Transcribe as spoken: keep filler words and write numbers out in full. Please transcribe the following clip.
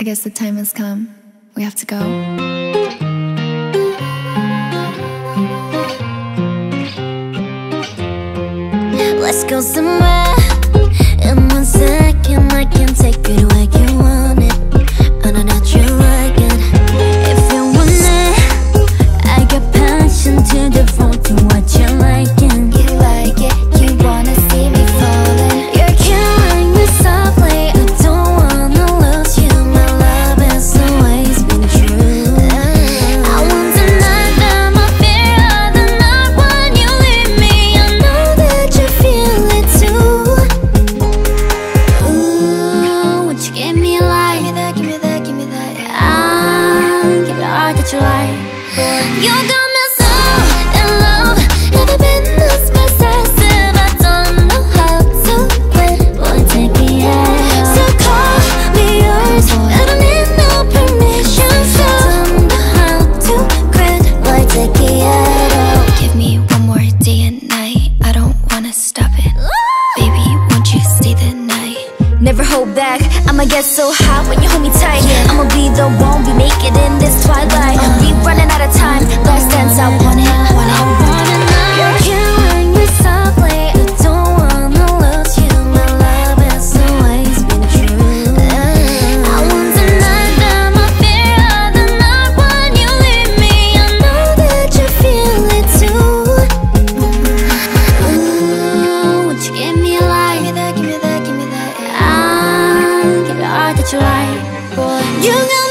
I guess the time has come. We have to go. Let's go somewhere. In one second I can take it where you want it. On a natural wagon. If you want it, I got passion to devote to what you're liking. You like it, you wanna see me falling. You're killing me softly. I don't wanna lose you. My love has always been true. I won't deny that my fear of the night when you leave me. I know that you feel it too. Ooh, won't you give me a light? Give me that, give me that, give me that, yeah. I'll give you all that you like. You got me so in love. Never been this possessive. I don't know how to quit. Boy, take me out. So call me yours. I don't need no permission. So I don't know how to quit. Boy, take me out. Give me one more day and night. I don't wanna stop it. Baby, won't you stay the night? Never hold back. I'ma get so hot when you hold me tight. I'ma be the one, we make it in this twilight. We running out of time. Last dance, I want it, want it, want it now. You're killing me softly. I don't wanna lose you. My love has always been true. I won't deny that my fear of the night when you leave me. I know that you feel it too. Ooh, won't you give me a light? Give me that, give me that, give me that, yeah. I'll give you all that you like. Boy, you got